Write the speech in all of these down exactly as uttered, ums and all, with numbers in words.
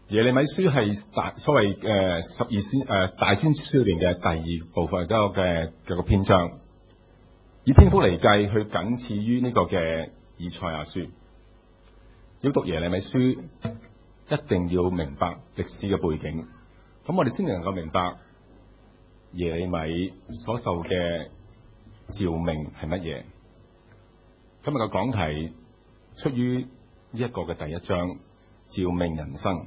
耶利米書係大所謂誒十二先誒、呃、大先知書裏邊嘅第二部分一個嘅嘅個篇章，以篇幅嚟計，佢僅次於呢個嘅以賽亞書。要讀耶利米書，一定要明白歷史嘅背景，咁我哋先能夠明白耶利米所受嘅召命係乜嘢。今日嘅講題出於呢一個嘅第一章，召命人生。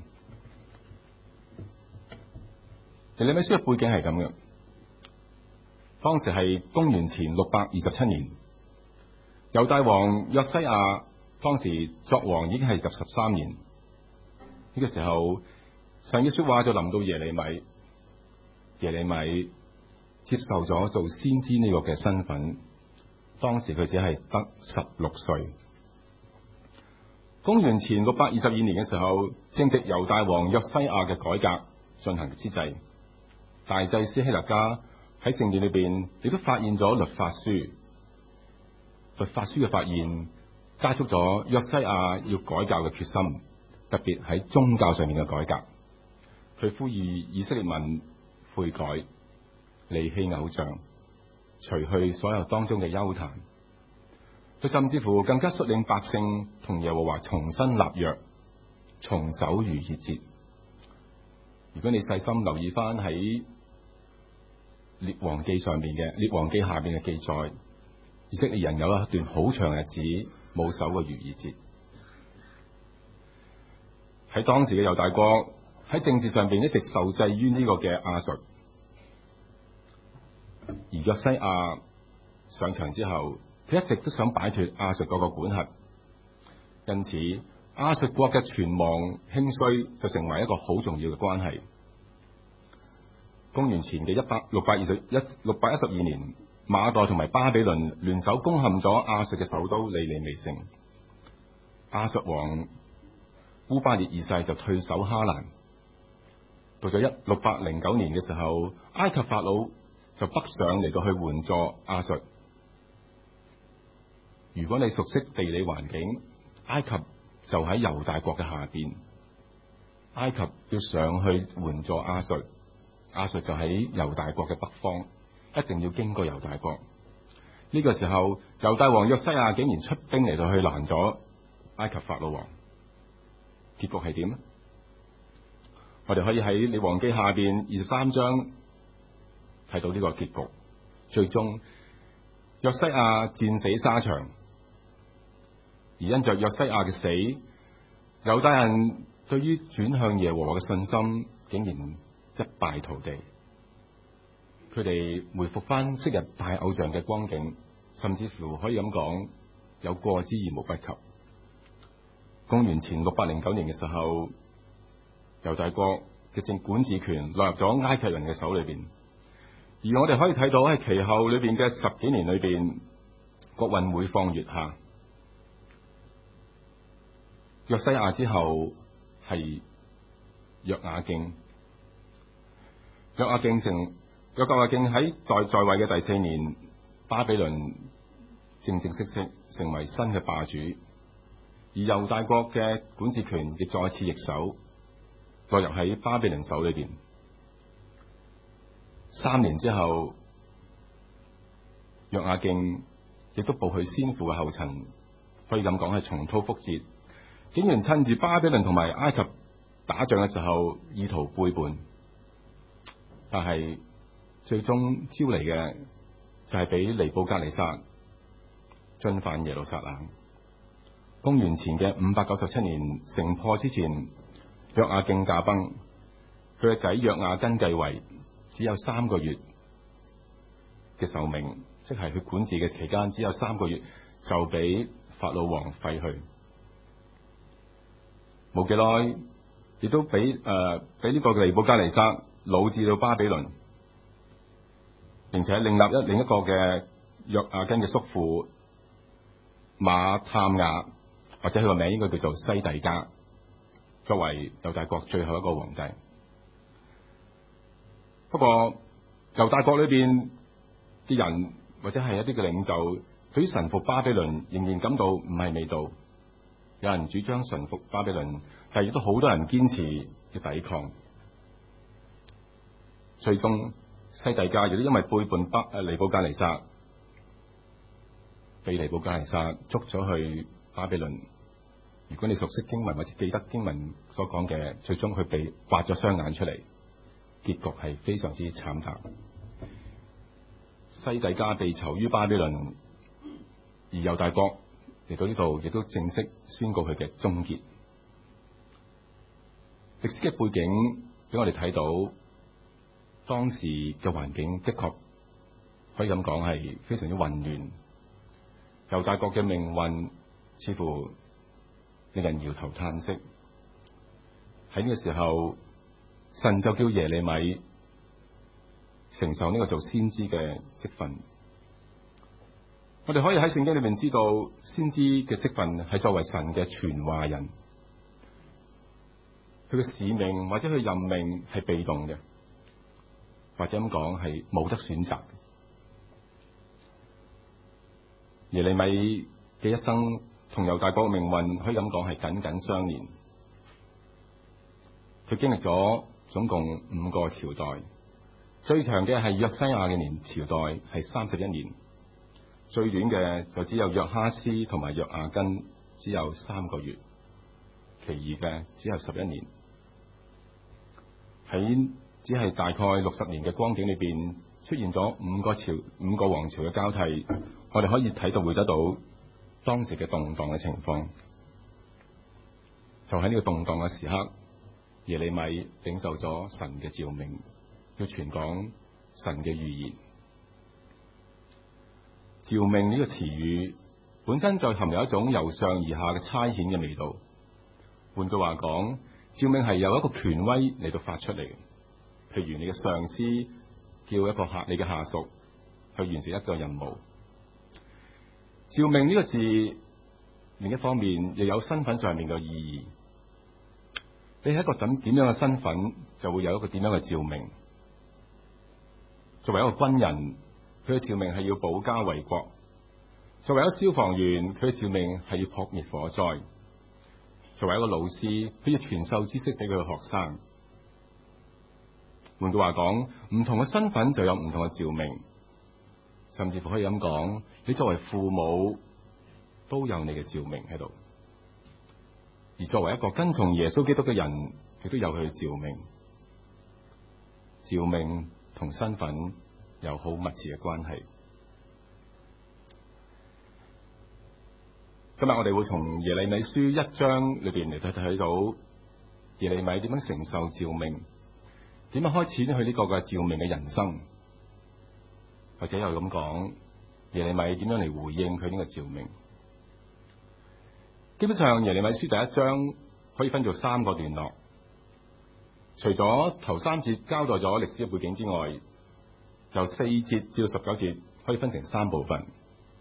耶利米書嘅背景係咁嘅，當時係公元前六百二十七年，猶大王約西亞當時作王已經係十十三年。呢、這個時候，神嘅說話就臨到耶利米，耶利米接受咗做先知呢個嘅身份。當時佢只係得十六歲。公元前六百二十二年嘅時候，正值猶大王約西亞嘅改革進行之際，大祭司希勒家喺聖殿裏邊亦都發現咗律法書。律法書嘅發現加速咗約西亞要改革嘅決心，特別喺宗教上面嘅改革。佢呼籲以色列民悔改，離棄偶像，除去所有當中嘅邱壇。佢甚至乎更加率領百姓同耶和華重新立約，重守逾越節。如果你細心留意翻喺列王記上面嘅列王記下面嘅記載，以色列人有一段好長日子冇守過逾越節。喺當時嘅猶大國喺政治上邊一直受制於呢個嘅亞述，而約西亞上場之後，佢一直都想擺脫亞述嗰個管轄，因此亞述國嘅存亡興衰就成為一個好重要嘅關係。公元前嘅一百六百二十一六百一十二年，馬代同埋巴比倫聯手攻陷咗亞述嘅首都尼尼微城，亞述王烏巴列二世就退守哈蘭。到咗一六百零九年嘅時候，埃及法老就北上嚟到去援助亞述。如果你熟悉地理環境，埃及就喺猶大國嘅下邊，埃及要上去援助亞述，亞述就喺猶大國嘅北方，一定要經過猶大國。呢、這個時候，猶大王約西亞竟然出兵嚟到去攔咗埃及法老王，結局係點呢？我哋可以喺列王記下邊二十三章睇到呢個結局。最終約西亞戰死沙場，而因着約西亞嘅死，猶大人對於轉向耶和華嘅信心竟然一敗塗地。佢哋回復翻昔日拜偶像嘅光景，甚至乎可以咁講，有過之而無不及。公元前六百零九年嘅時候，猶大國嘅政管治權落入咗埃及人嘅手裏邊，而我哋可以睇到喺其後裏邊嘅十幾年裏邊，國運每況愈下。約西亞之後係約雅敬，約雅敬成約雅敬喺在在位嘅第四年，巴比倫正正式式成為新嘅霸主，而猶大國嘅管治權亦再次易手，落入喺巴比倫手裏邊。三年之後，約雅敬亦都步佢先父嘅後塵，可以咁講係重蹈覆轍，竟然趁住巴比倫同埋埃及打仗嘅時候，意圖背叛。但係最終招嚟嘅就係俾尼布甲尼撒進犯耶路撒冷。公元前嘅五百九十七年城破之前，約雅敬駕崩，佢嘅仔約雅斤繼位，只有三個月嘅壽命，即係佢管治嘅期間只有三個月，就俾法老王廢去。冇幾耐，亦都俾誒俾呢個尼布甲尼撒擄至到巴比倫，並且另立一另一個嘅約雅斤嘅叔父馬探雅，或者佢個名應該叫做西底家，作為猶大國最後一個皇帝。不過猶大國裏邊啲人或者係一啲嘅領袖，對於臣服巴比倫仍然感到唔係味道。有人主張臣服巴比倫，但係亦都好多人堅持嘅抵抗。最終西底家亦都因為背叛北誒尼布甲尼撒，被尼布甲尼撒捉咗去巴比倫。如果你熟悉經文或者記得經文所講嘅，最終佢被挖咗雙眼出嚟，結局係非常之慘淡。西底家被囚於巴比倫，而猶大國嚟到呢度亦都正式宣告佢嘅終結。歷史嘅背景俾我哋睇到，當時嘅環境的確可以咁講係非常之混亂，猶大國嘅命運似乎令人搖頭嘆息。喺呢個時候，神就叫耶利米承受呢個做先知嘅職分。我哋可以喺聖經裏面知道，先知嘅職分係作為神嘅傳話人，佢嘅使命或者佢任命係被動嘅，或者咁講係冇得選擇。耶利米嘅一生同猶大國嘅命運可以咁講係緊緊相連。佢經歷咗總共五個朝代，最長嘅係約西亞嘅年朝代係三十一年，最短嘅就只有約哈斯同埋約雅斤只有三個月，其餘嘅只有十一年。喺只係大概六十年嘅光景裏邊，出現咗五個朝、五個王朝嘅交替，我哋可以睇到會得到當時嘅動盪嘅情況。就喺呢個動盪嘅時刻，耶利米領受咗神嘅召命，要傳講神嘅預言。召命呢個詞語本身就含有一種由上而下嘅差遣嘅味道。換句話講，召命係由一個權威嚟到發出嚟嘅。譬如你嘅上司叫一個下你嘅下屬去完成一個任務。召命呢個字另一方面又有身份上面嘅意義。你係一個咁點樣嘅身份，就會有一個點樣嘅召命。作為一個軍人，佢嘅召命係要保家衛國；作為一個消防員，佢嘅召命係要撲滅火災；作為一個老師，佢要傳授知識俾佢嘅學生。換句話講，唔同嘅身份就有唔同嘅召命，甚至乎可以咁講，你作為父母都有你嘅召命喺度。而作為一個跟從耶穌基督嘅人，亦都有佢嘅召命。召命同身份有好密切嘅關係。今日我哋會從耶利米書一章裏邊嚟睇睇到耶利米點樣承受召命，點樣開始佢呢個嘅召命嘅人生，或者又咁講，耶利米點樣嚟回應佢呢個召命。基本上耶利米書第一章可以分做三個段落，除咗頭三節交代咗歷史嘅背景之外，由四節至到十九節可以分成三部分。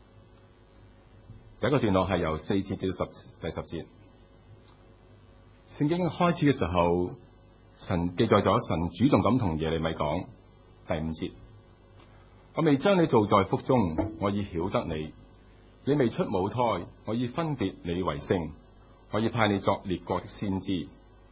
第一個段落係由四節至到十第十節。聖經開始嘅時候，神記載咗神主動咁同耶利米講，第五節：我未將你造在腹中，我已曉得你。你未出母胎，我已分別你為聖，我已派你作列國的先知。呢、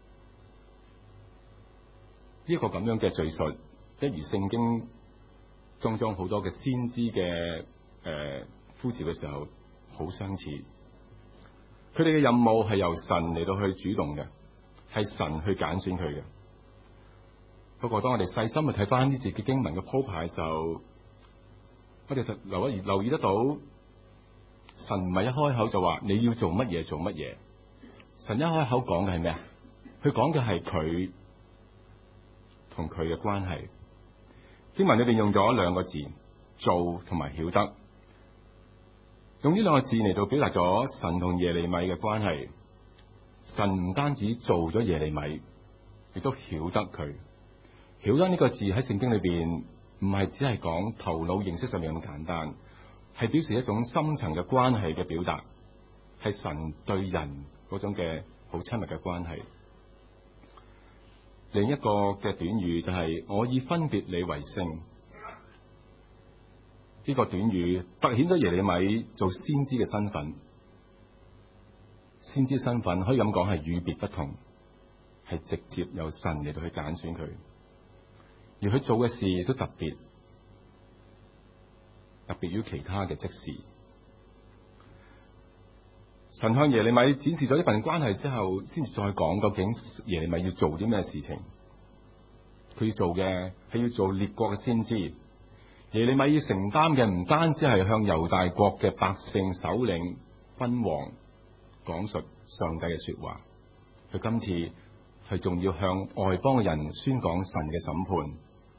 這、一個咁樣嘅敘述，一如聖經當中好多嘅先知嘅誒、呃、呼召嘅時候，好相似。佢哋嘅任務係由神嚟到去主動嘅，係神去揀選佢嘅。不過當我哋細心去睇翻呢節嘅經文嘅鋪排嘅時候，我哋就留意留意得到。神唔係一開口就話你要做乜嘢做乜嘢，神一開口講嘅係咩啊？佢講嘅係佢同佢嘅關係。經文裏邊用咗兩個字，做同埋曉得，用呢兩個字嚟到表達咗神同耶利米嘅關係。神唔單止做咗耶利米，亦都曉得佢。曉得呢個字喺聖經裏邊唔係只係講頭腦認識上面咁簡單，係表示一種深層嘅關係嘅表達，係神對人嗰種嘅好親密嘅關係。另一個嘅短語就係、是、我已分別你為聖。呢、這個短語凸顯咗耶利米做先知嘅身份。先知身份可以咁講係與別不同， 係直接由神嚟到去揀選佢，而佢做嘅事亦都特別，特別於其他嘅職事。神向耶利米展示咗呢份關係之後，先至再講究竟耶利米要做啲咩事情。佢要做嘅係要做列國嘅先知。耶利米要承擔嘅唔單止係向猶大國嘅百姓、首領、君王講述上帝嘅說話，佢今次係仲要向外邦嘅人宣講神嘅審判。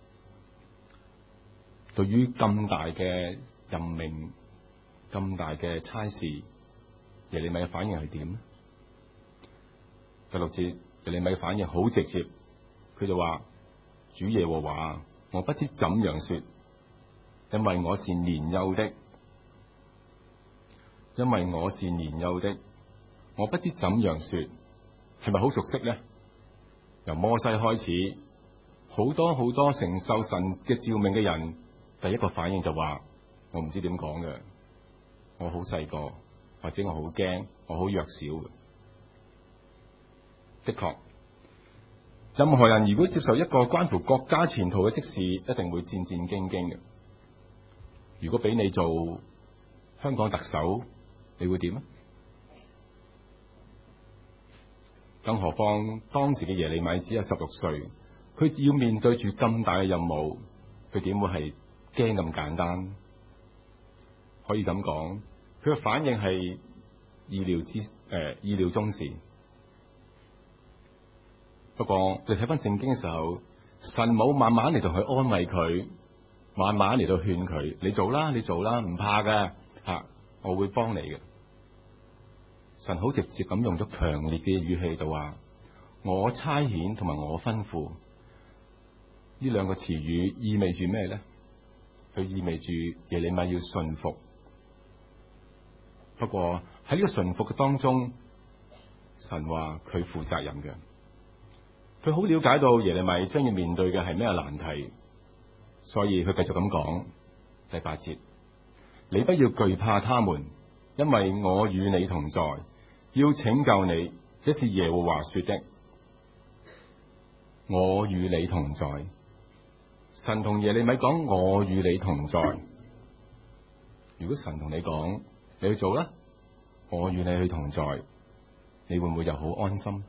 對於咁大嘅任命、咁大嘅差事，耶利米嘅反應係點呢？第六節，耶利米嘅反應好直接，佢就話：主耶和華，我不知怎樣說，因為我是年幼的，因為我是年幼的，我不知怎樣說，係咪好熟悉呢？由摩西開始，好多好多承受神嘅召命嘅人，第一個反應就話：我唔知點講嘅，我好細個。或者我好驚，我好弱小嘅。的確，任何人如果接受一個關乎國家前途嘅職事，一定會戰戰兢兢嘅。如果俾你做香港特首，你會點啊？更何況當時嘅耶利米只有十六歲，佢只要面對住咁大嘅任務，佢點會係驚咁簡單？可以咁講。佢嘅反應係意料之誒、呃、意料中事。不過你睇翻聖經嘅時候，神冇慢慢嚟到去安慰佢，慢慢嚟到勸佢：你做啦，你做啦，唔怕嘅吓、啊，我會幫你嘅。神好直接咁用咗強烈嘅語氣就話：我差遣同埋我吩咐。呢兩個詞語意味住咩咧？佢意味住耶利米要順服。不過喺呢個順服嘅當中，神話佢負責任嘅，佢好了解到耶利米將要面對嘅係咩難題，所以佢繼續咁講。第八節，你不要懼怕他們，因為我與你同在，要拯救你，這是耶和華說的。我與你同在，神同耶利米講：我與你同在。如果神同你講，你去做啦，我與你去同在，你會唔會又好安心？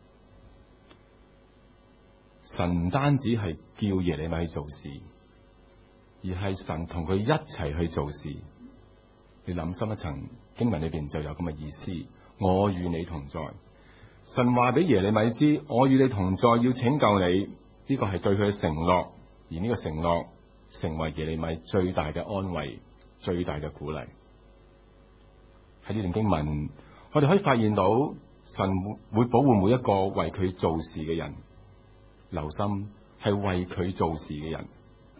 神唔單止係叫耶利米去做事，而係神同佢一齊去做事。你諗深一層，經文裏邊就有咁嘅意思：我與你同在。神話俾耶利米知，我與你同在，要拯救你。呢個係對佢嘅承諾，而呢個承諾成為耶利米最大嘅安慰，最大嘅鼓勵。喺呢段經文，我哋可以發現到神會保護每一個為佢做事嘅人，留心係為佢做事嘅人。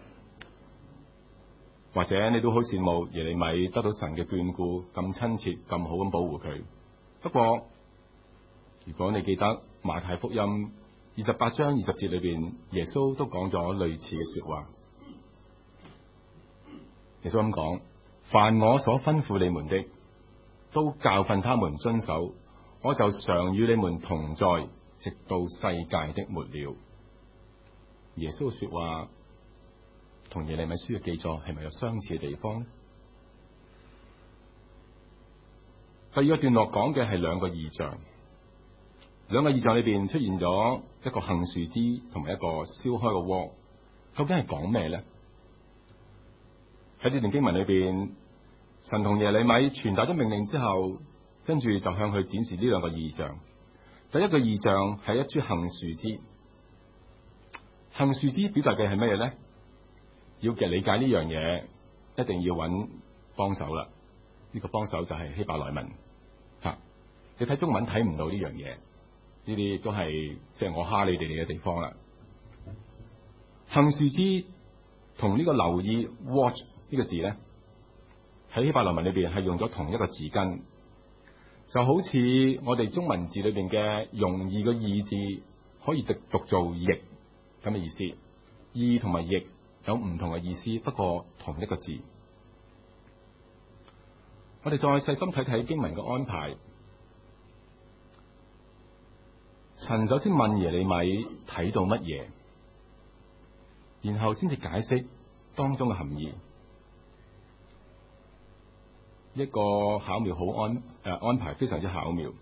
或者你都好羨慕耶利米得到神嘅眷顧，咁親切，咁好咁保護佢。不過如果你記得馬太福音二十八章二十節裏邊，耶穌都講咗類似嘅說話。耶穌咁講：凡我所吩咐你們的，都教訓他們遵守，我就常與你們同在，直到世界的末了。耶穌嘅說話同耶利米書嘅記載係咪有相似嘅地方呢？第二個段落講嘅係兩個異象，兩個異象裏邊出現咗一個杏樹枝同埋一個燒開嘅鍋，究竟係講咩咧？喺呢段經文裏邊，神同耶利米傳達咗命令之後，跟住就向佢展示呢兩個異象。第一個異象係一株杏樹枝，杏樹枝表達嘅係咩嘢咧？要嘅理解呢樣嘢，一定要揾幫手啦。呢個幫手就係希伯來文吓，你睇中文睇唔到呢樣嘢，呢啲都係即係我蝦你哋嘅地方啦。杏樹枝同呢個留意 watch 呢個字咧，喺希伯來文裏邊係用咗同一個字根，就好似我哋中文字裏邊嘅容易嘅易字可以讀讀做易咁嘅意思，易同埋易有唔同嘅意思，不過同一個字。我哋再細心睇睇經文嘅安排。 神首先問耶利米睇到乜嘢，然後先至解釋當中嘅含義。一個巧妙好安誒、呃、安排，非常之巧妙。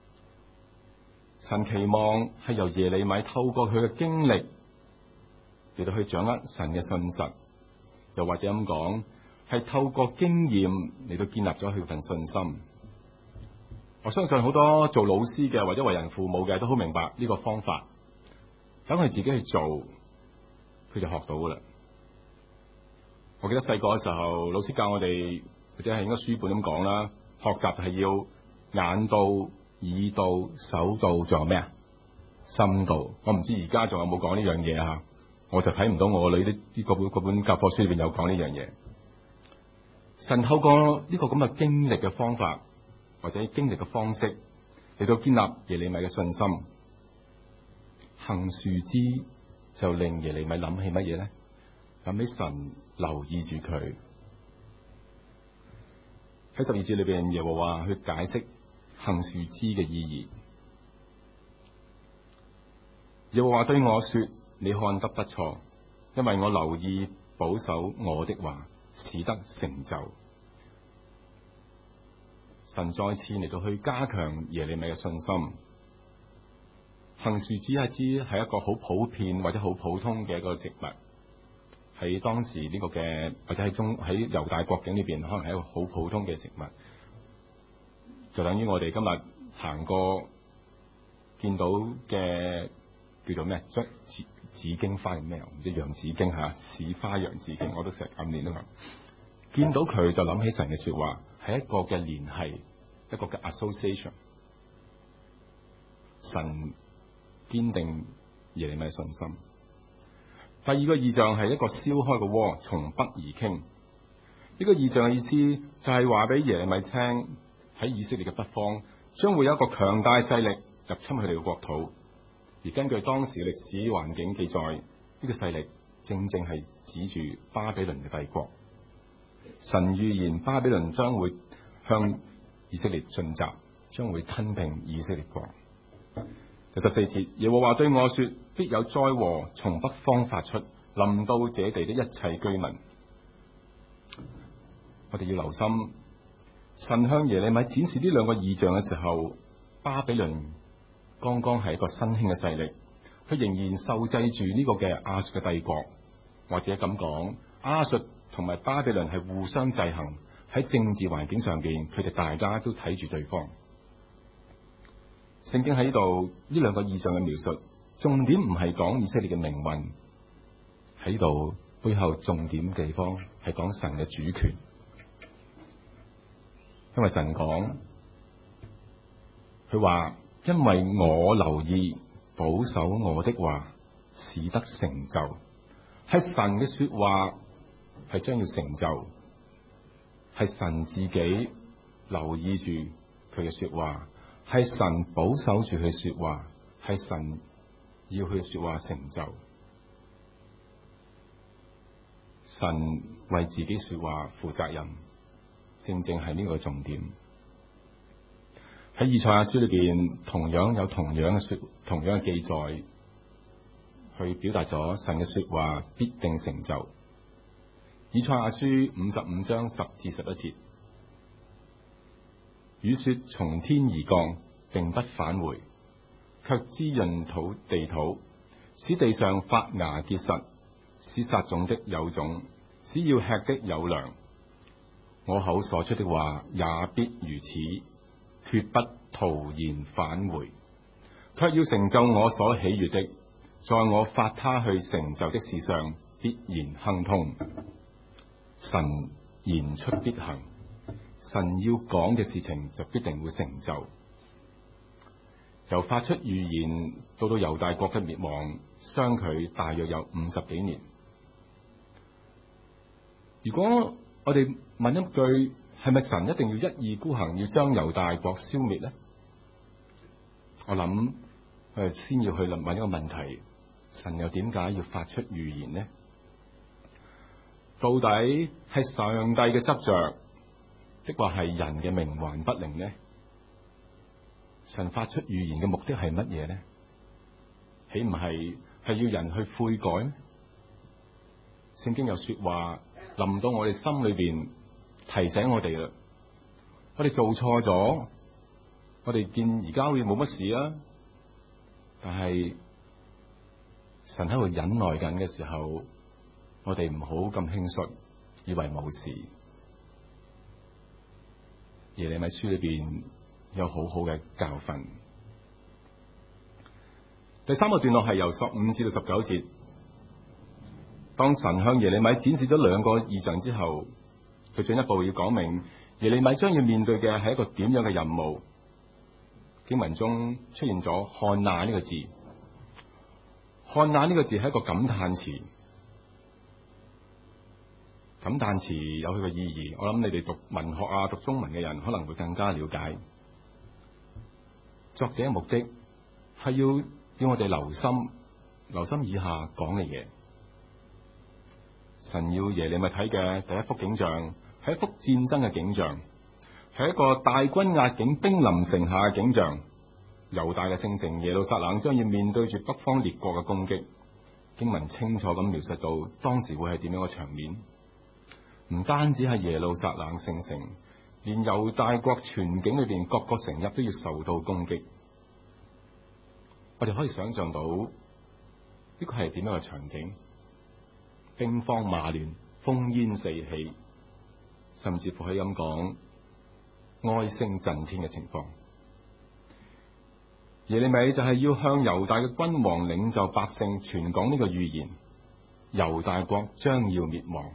神期望係由耶利米透過佢嘅經歷嚟到去掌握神嘅信實，又或者咁講，係透過經驗嚟到建立咗佢份信心。我相信好多做老師嘅或者為人父母嘅都好明白呢個方法，等佢自己去做，佢就學到噶啦。我記得細個嘅時候，老師教我哋，或者係應該書本咁講啦，學習係要眼到、耳到、手到，仲有咩啊？心到。我唔知而家仲有冇講呢樣嘢吓，我就睇唔到我個女啲呢個本嗰本教科書裏邊有講呢樣嘢。神透過呢個咁嘅經歷嘅方法，或者經歷嘅方式嚟到建立耶利米嘅信心。行樹枝就令耶利米諗起乜嘢咧？諗起神留意住佢。喺十二節裏邊，耶和華去解釋行樹枝嘅意義。耶和華對我說：你看得不錯，因為我留意保守我的話，使得成就。神再次嚟到去加強耶利米嘅信心。杏樹枝係枝係一個好普遍或者好普通嘅一個植物，喺當時呢個嘅或者喺中喺猶大國境呢邊，可能係一個好普通嘅植物，就等於我哋今日行過見到嘅叫做咩？紫紫荊花係咩？唔知洋紫荊吓，似花洋紫荊，我都成日暗戀啊嘛。見到佢就諗起神嘅說話，係一個嘅聯繫，一個嘅 association。神堅定耶利米嘅信心。第二個異象係一個燒開嘅鍋，從北而傾。呢、這個異象嘅意思就係話俾耶利米聽，喺以色列嘅北方將會有一個強大勢力入侵佢哋嘅國土。而根據當時嘅歷史環境記載，呢、這個勢力正正係指住巴比倫嘅帝國。神預言巴比倫將會向以色列進襲，將會吞併以色列國。第十四節，耶和華對我說：必有災禍從北方發出，臨到這地的一切居民。我哋要留心，神向耶利米展示呢兩個異象嘅時候，巴比倫剛剛係一個新興嘅勢力，佢仍然受制住呢個嘅亞述嘅帝國，或者咁講，亞述同埋巴比倫係互相制衡，喺政治環境上邊，佢哋大家都睇住對方。聖經喺呢度呢兩個異象嘅描述，重點唔係講以色列嘅命運，喺度背後重點嘅地方係講神嘅主權。因為神講，佢話因為我留意保守我的話，使得成就，係神嘅說話係將要成就，係神自己留意住佢嘅說話。係神保守住佢說話，係神要佢說話成就。神為自己說話負責任，正正係呢個重點。喺以賽亞書裏邊，同樣有同樣嘅說，同樣嘅記載，去表達咗神嘅說話必定成就。以賽亞書五十五章十至十一節。雨雪從天而降，並不返回，卻滋潤土地土，使地上發芽結實，使撒種的有種，使要吃的有糧。我口所出的話也必如此，決不徒然返回，卻要成就我所喜悅的，在我發他去成就的事上必然亨通。神言出必行。神要講嘅事情就必定會成就。由發出預言到到猶大國嘅滅亡，相距大約有五十幾年。如果我哋問一句，係咪神一定要一意孤行，要將猶大國消滅呢？我諗我哋先要去問一個問題：神又點解要發出預言呢？到底係上帝嘅執着，的話係人嘅冥頑不靈呢？神發出預言嘅目的係乜嘢呢？ 豈唔係係要人去悔改咩？聖經有說話臨到我哋心裏邊，提醒我哋啦。我哋做錯咗，我哋見而家好似冇乜事啊，但係神喺度忍耐緊嘅時候，我哋唔好咁輕率，以為冇事。耶利米書裏邊有好好嘅教訓。第三個段落係由十五至到十九節。當神向耶利米展示咗兩個異象之後，佢進一步要講明耶利米將要面對嘅係一個點樣嘅任務。經文中出現咗看哪呢個字，看哪呢個字係一個感嘆詞。感嘆詞有佢嘅意義，我諗你哋讀文學啊、讀中文嘅人可能會更加了解。作者嘅目的係要要我哋留心，留心以下講嘅嘢。神要耶利米睇嘅第一幅景象係一幅戰爭嘅景象，係一個大軍壓境、兵臨城下嘅景象。猶大嘅聖城耶路撒冷將要面對住北方列國嘅攻擊。經文清楚咁描述到當時會係點樣嘅場面。唔單止係耶路撒冷聖城，連猶大國全境裏邊各個城邑都要受到攻擊。我哋可以想象到呢個係點樣嘅場景？兵荒馬亂、烽煙四起，甚至乎可以咁講哀聲震天嘅情況。耶利米就係要向猶大嘅君王、領袖、百姓傳講呢個預言：猶大國將要滅亡。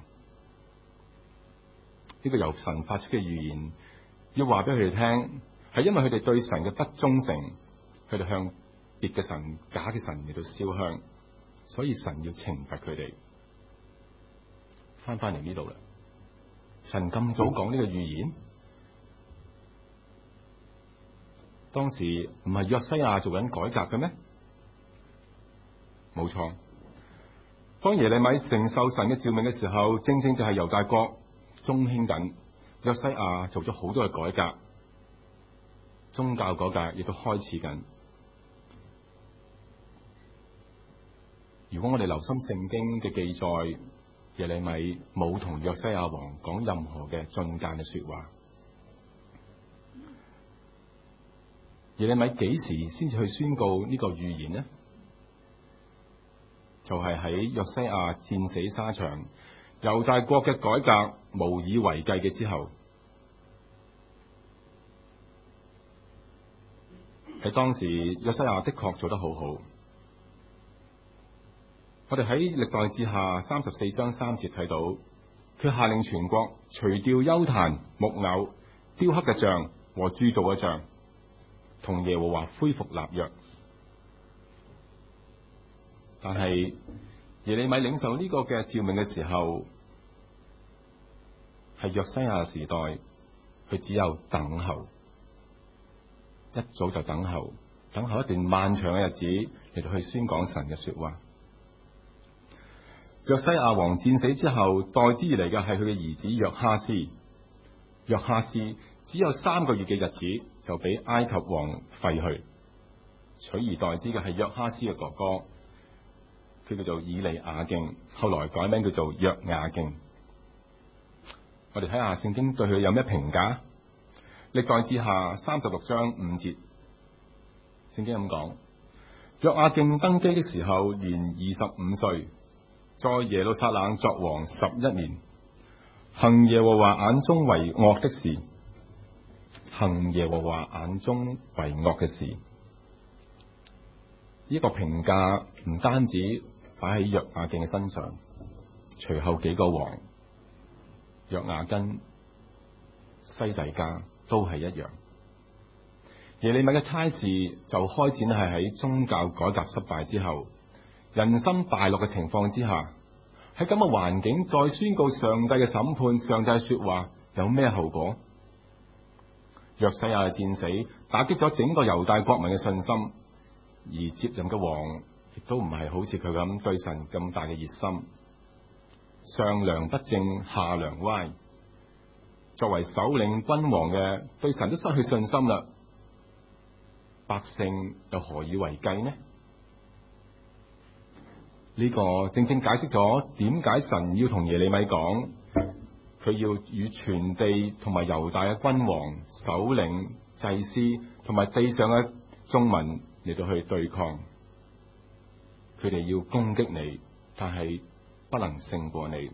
呢個由神發出嘅預言，要話俾佢哋聽，係因為佢哋對神嘅不忠誠，佢哋向別嘅神、假嘅神嚟到燒香，所以神要懲罰佢哋。翻翻嚟呢度啦，神咁早講呢個預言，當時唔係約西亞做緊改革嘅咩？冇錯，當耶利米承受神嘅召命嘅時候，正正就係猶大國中興緊，約西亞做咗好多嘅改革，宗教改革亦都開始緊。如果我哋留心聖經嘅記載，耶利米冇同約西亞王講任何嘅進諫嘅說話。耶利米幾時先至去宣告呢個預言呢？就係喺約西亞戰死沙場，猶大國嘅改革無以為繼嘅之後。喺當時，約西亞的確做得好好。我哋喺歷代志下三十四章三節睇到，佢下令全國除掉邱壇、木偶、雕刻嘅像和鑄造嘅像，同耶和華恢復立約。但係耶利米領受呢個嘅召命嘅時候，係約西亞時代，佢只有等候，一早就等候，等候一段漫長嘅日子嚟到去宣講神嘅說話。約西亞王戰死之後，代之而嚟嘅係佢嘅兒子約哈斯。約哈斯只有三個月嘅日子就俾埃及王廢去，取而代之嘅係約哈斯嘅哥哥，佢叫做以利亞敬，後來改名叫做約雅敬。我哋睇下聖經對佢有咩評價？歷代志下三十六章五節，聖經咁講：約雅敬登基的時候年二十五歲，在耶路撒冷作王十一年，行耶和華眼中為惡的事，行耶和華眼中為惡嘅事。呢個評價唔單止擺喺約雅敬嘅身上，隨後幾個王約雅斤、西底家都係一樣。耶利米嘅差事就開展係喺宗教改革失敗之後，人心敗落嘅情況之下，喺咁嘅環境再宣告上帝嘅審判，上帝嘅說話有咩後果？約西亞嘅戰死打擊咗整個猶大國民嘅信心，而接任嘅王亦都唔係好似佢咁對神咁大嘅熱心，上梁不正下梁歪，作為首領君王嘅對神都失去信心啦，百姓又何以為繼呢？ 呢個正正解釋咗點解神要同耶利米講，佢要與全地同埋猶大嘅君王、首領、祭司同埋地上嘅眾民嚟到去對抗。佢哋要攻擊你，但係不能勝過你。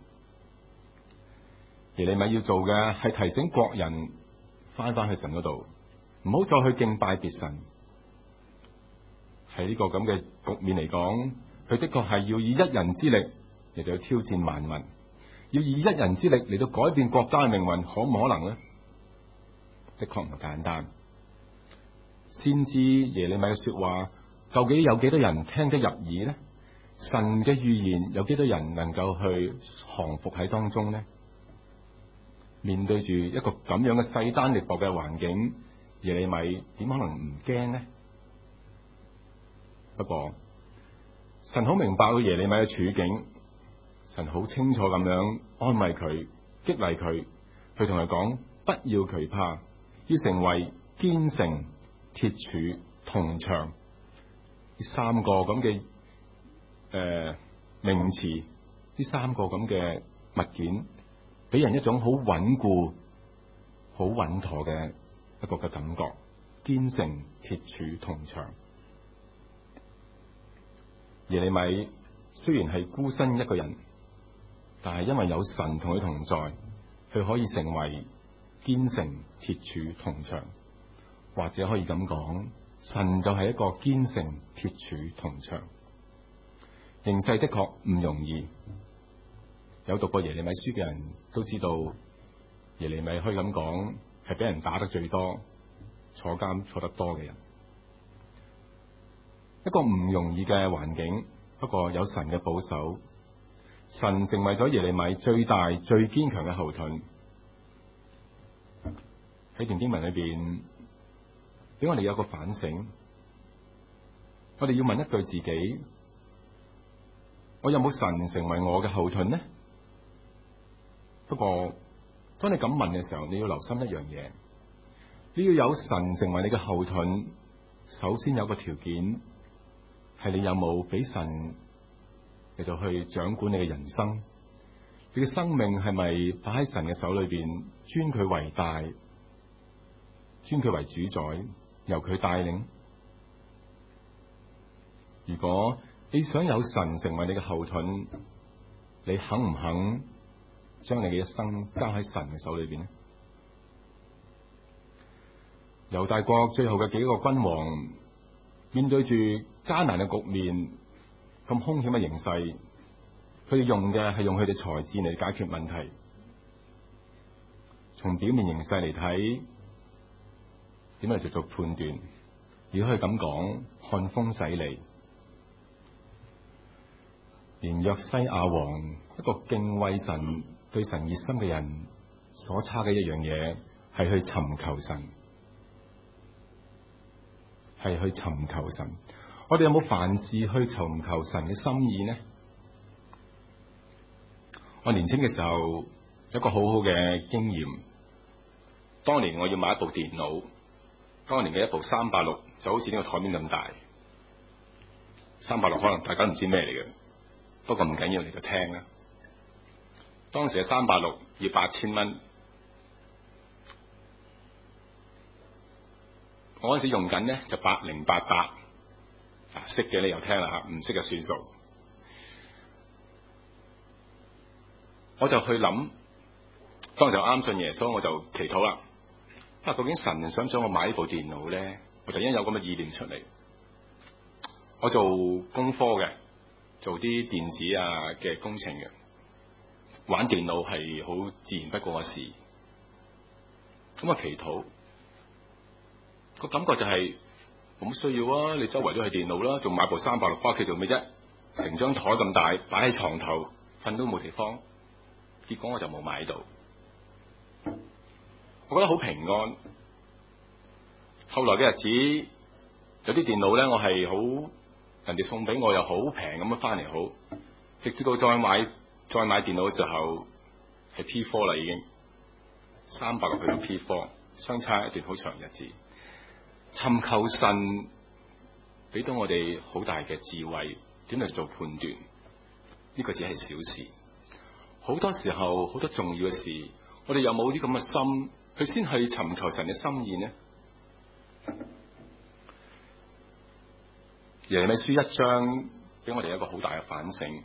耶利米要做嘅係提醒國人翻返去神嗰度，唔好再去敬拜別神。喺呢個咁嘅局面嚟講，佢的確係要以一人之力嚟到挑戰萬民，要以一人之力嚟到改變國家嘅命運，可唔可能呢？的確唔簡單。先知耶利米嘅說話，究竟有幾多人聽得入耳呢？神嘅預言有幾多人能夠去降服喺當中呢？面對住一個咁樣嘅勢單力薄嘅環境，耶利米點可能唔驚呢？不過神好明白到耶利米嘅處境，神好清楚咁樣安慰佢、激勵佢，佢同佢講：不要懼怕，要成為堅城、鐵柱、銅牆。呢三個咁嘅誒名詞，呢三個咁嘅物件，俾人一種好穩固、好穩妥嘅一個嘅感覺。堅城、鐵柱、銅牆。耶利米雖然係孤身一個人，但係因為有神同佢同在，佢可以成為堅城、鐵柱、銅牆，或者可以咁講，神就係一個堅城、鐵柱、銅牆。形勢的確唔容易，有讀過耶利米書嘅人都知道，耶利米可以咁講，係俾人打得最多、坐監坐得多嘅人。一個唔容易嘅環境，不過有神嘅保守，神成為咗耶利米最大最堅強嘅後盾。喺段經文裏邊，俾我哋有個反省，我哋要問一句自己：我有冇神成為我嘅後盾呢？不過當你咁問嘅時候，你要留心一樣嘢，你要有神成為你嘅後盾，首先有個條件，係你有冇俾神嚟到去掌管你嘅人生？你嘅生命係咪擺喺神嘅手裏邊，尊佢為大，尊佢為主宰，由佢帶領？如果你想有神成為你嘅後盾，你肯唔肯將你嘅一生交喺神嘅手裏邊呢？猶大國最後嘅幾個君王，面對住艱難嘅局面，咁兇險嘅形勢，佢哋用嘅係用佢哋才智嚟解決問題。從表面形勢嚟睇，點樣嚟做判斷？如果可以咁講，看風使舵。連約西亞王一個敬畏神、對神熱心嘅人，所差嘅一樣嘢係去尋求神。係去尋求神，我哋有冇凡事去尋求神嘅心意呢？我年輕嘅時候有一個好好嘅經驗，當年我要買一部電腦，當年嘅一部三八六就好似呢個台面咁大，三八六可能大家唔知咩嚟嘅，不過唔緊要，你就聽啦。當時嘅三八六要八千蚊。我嗰陣時用緊咧就八零八八，啊識嘅你又聽啦吓，唔識嘅算數。我就去諗，當時我啱信耶穌，我就祈禱啦。啊，究竟神想唔想我買呢部電腦咧？我突然間有咁嘅意念出嚟。我做工科嘅，做啲電子啊嘅工程嘅，玩電腦係好自然不過嘅事。咁啊祈禱。個感覺就係冇需要啊！你周圍都係電腦啦，仲買部三百六翻屋企做咩啫？成張台咁大，擺喺床頭，瞓都冇地方。結果我就冇買到，我覺得好平安。後來嘅日子，有啲電腦咧，我係好人哋送俾我又好平咁樣翻嚟好，直至到再買再買電腦嘅時候係 P 四 啦已經，三百六去到 P 四，相差一段好長日子。尋求神俾到我哋好大嘅智慧，點嚟做判斷？ 呢個只係小事。好多時候好多重要嘅事，我哋有冇啲咁嘅心，去先去尋求神嘅心意呢？耶利米書一章俾我哋一個好大嘅反省。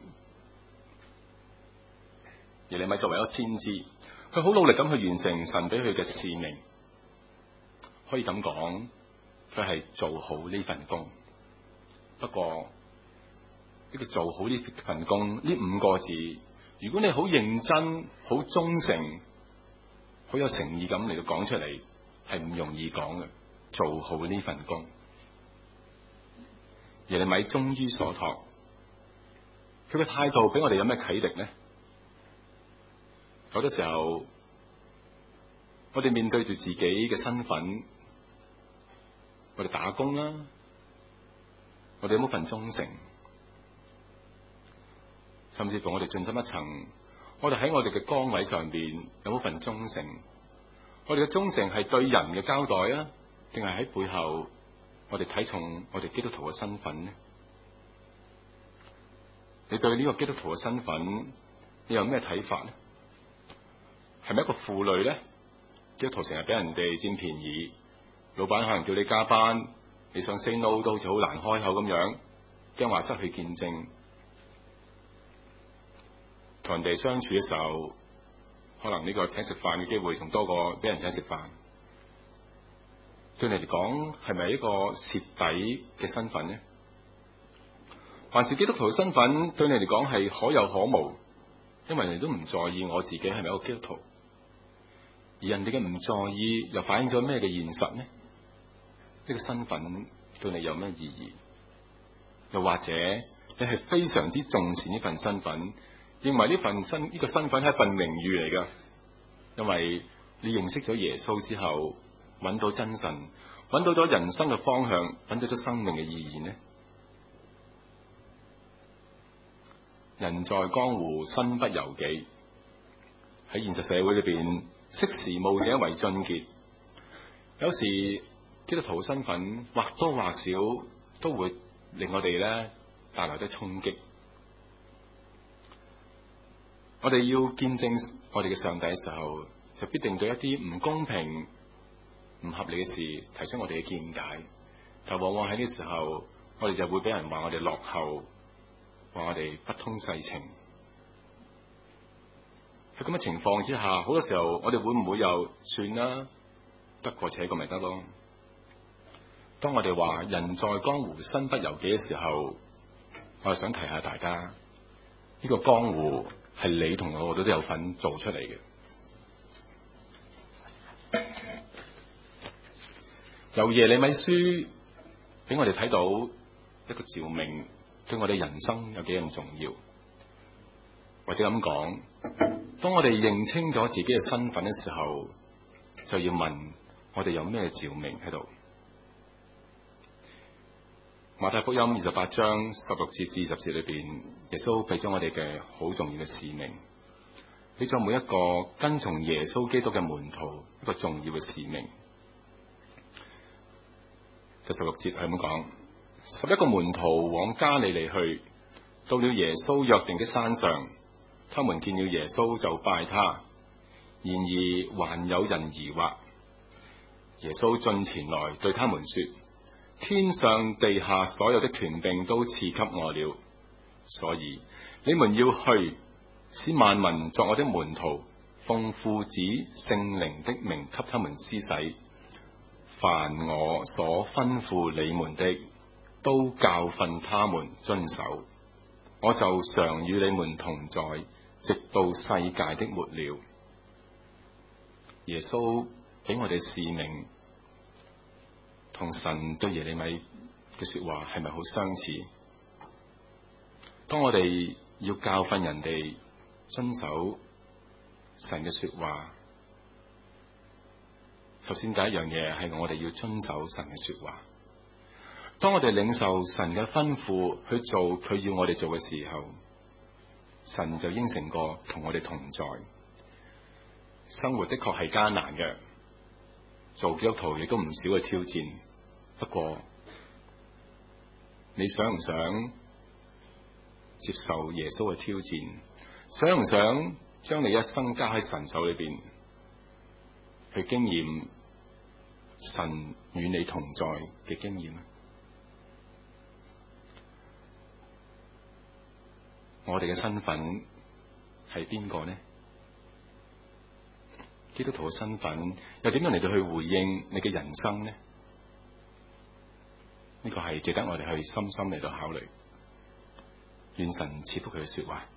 耶利米作為一個先知，佢好努力咁去完成神俾佢嘅使命，可以咁講，佢係做好呢份工。不過呢個做好呢份工呢五個字，如果你好認真、好忠誠、好有誠意咁嚟到講出嚟，係唔容易講嘅。做好呢份工，耶利米忠於所託，佢嘅態度俾我哋有咩啟迪呢？好多時候，我哋面對住自己嘅身份，我哋打工啦，我哋有冇份忠誠？甚至乎我哋進深一層，我哋喺我哋嘅崗位上邊有冇份忠誠？我哋嘅忠誠係對人嘅交代啊，定係喺背後我哋睇重我哋基督徒嘅身份呢？你對呢個基督徒嘅身份，你有咩睇法呢？係咪一個負累咧？基督徒成日俾人哋佔便宜，老闆可能叫你加班，你想 say no 都好似好難開口咁樣，驚話失去見證。同人哋相處嘅時候，可能呢個請食飯嘅機會仲多過俾人請食飯。對你嚟講，係咪一個蝕底嘅身份呢？還是基督徒嘅身份對你嚟講係可有可無？因為你都唔在意我自己係咪一個基督徒，而人哋嘅唔在意又反映咗咩嘅現實呢？呢個身份對你有咩意義？又或者你係非常之重視呢份身份，認為呢份身呢個身份係一份名譽嚟噶？因為你認識咗耶穌之後，揾到真神，揾到咗人生嘅方向，揾到咗生命嘅意義呢？人在江湖，身不由己。喺現實社會裏邊，識時務者為俊傑。有時基督徒身份或多或少都會令我哋咧帶來啲衝擊。我哋要見證我哋嘅上帝嘅時候，就必定對一啲唔公平、唔合理嘅事提出我哋嘅見解。但往往喺呢時候，我哋就會俾人話我哋落後，話我哋不通世情。喺咁嘅情況之下，好多時候我哋會唔會又算啦，得過且過咪得咯？當我哋話人在江湖，身不由己嘅時候，我係想提下大家，呢、這個江湖係你同我都有份做出嚟嘅。由耶利米書俾我哋睇到一個召命對我哋人生有幾咁重要，或者咁講，當我哋認清咗自己嘅身份嘅時候，就要問我哋有咩召命喺度。馬太福音二十八章十六節至二十節裏邊，耶穌俾咗我哋嘅好重要嘅使命，俾咗每一個跟從耶穌基督嘅門徒一個重要嘅使命。第十六節係咁講：十一個門徒往加利利去，到了耶穌約定的山上，他們見了耶穌就拜他。然而還有人疑惑。耶穌進前來對他們說：天上地下所有的權柄都賜給我了，所以你們要去，使萬民作我的門徒，奉父子聖靈的名給他們施洗。凡我所吩咐你們的，都教訓他們遵守。我就常與你們同在，直到世界的末了。耶穌俾我哋使命，同神對耶利米嘅說話係咪好相似？當我哋要教訓人哋遵守神嘅說話，首先第一樣嘢係我哋要遵守神嘅說話。當我哋領受神嘅吩咐去做佢要我哋做嘅時候，神就應承過同我哋同在。生活的確係艱難嘅，做基督徒亦都唔少嘅挑戰。不過你想唔想接受耶穌嘅挑戰？想唔想將你一生交喺神手裏邊，去經驗神與你同在嘅經驗？我哋嘅身份係邊個呢？基督徒嘅身份又點樣嚟到去回應你嘅人生呢？呢個係值得我哋去深深嚟到考慮。願神賜福佢嘅說話。